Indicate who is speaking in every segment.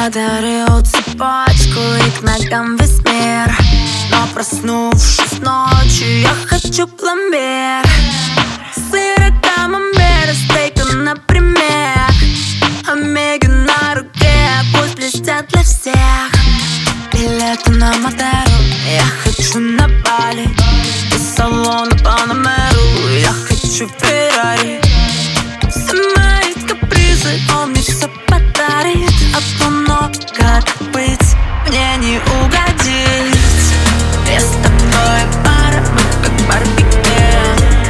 Speaker 1: подарил цепочку и к ногам весь мир. Но проснувшись ночью, я хочу пломбир. Сыр и камамбер, стейка, например. Омеги на руке, пусть блестят для всех. Билеты на Мадеру, я хочу на Бали. Из салона Панамеру, я хочу Феррари. Все мои капризы, он мне все подарит. Одно, как быть, мне не угодить. Я с тобой пара, мы как барбекю.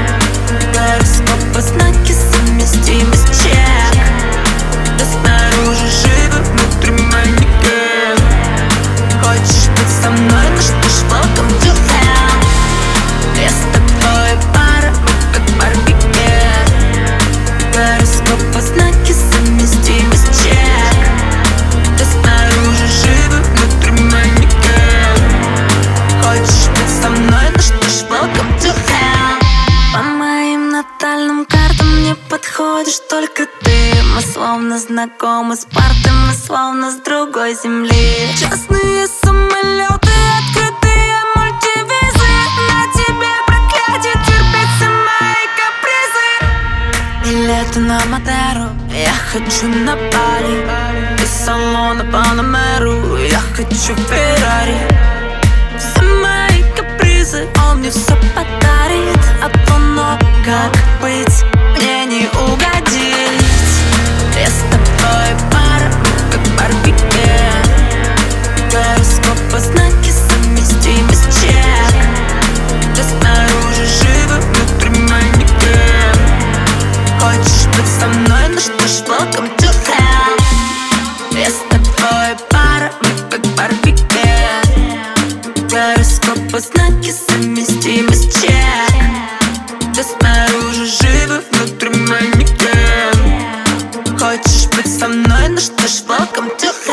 Speaker 1: Гороскопы, знаки, совместимость чек. Да снаружи живы, внутри манекен. Хочешь быть со мной, ну что ж, welcome to hell. Я с тобой пара, мы как барбекю. Гороскопы, знаки, совместимость чек. Да снаружи живы, внутри манекен. Хочешь быть со мной, ну что ж, welcome to hell. По моим натальным картам мне подходишь только ты. Мы словно знакомы с парты, мы словно с другой земли. Частные самолеты, открытые мультивизы. На тебе проклятие, терпеть все мои капризы. Билеты на Мадеру, я хочу на Бали. Из салона Панамеру, я хочу Феррари. Все мои капризы, он мне все подарит. Одно, как быть, мне не угодить. Я с тобой пара, мы как барбекю. Гороскопы, знаки, совместимость чек. Да снаружи живы, внутри манекен. Хочешь быть со мной, ну что ж, welcome to hell. Я с тобой пара, мы как барбекю. Гороскопы, знаки, совместимость чек. Да снаружи живы, внутри манекен. Хочешь быть со мной, ну что ж, welcome to hell.